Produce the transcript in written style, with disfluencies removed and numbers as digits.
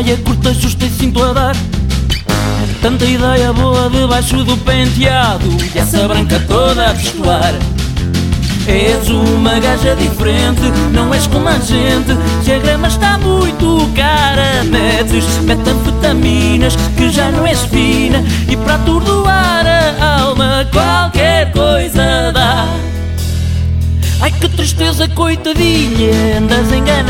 saia curta, justa e cinto a dar. Tanta ideia boa debaixo do penteado e essa branca toda a destoar. És uma gaja diferente, não és como a gente. Se a grama está muito cara, metes metanfetaminas que já não és fina, e para atordoar a alma qualquer coisa dá. Ai que tristeza, coitadinha, andas enganada.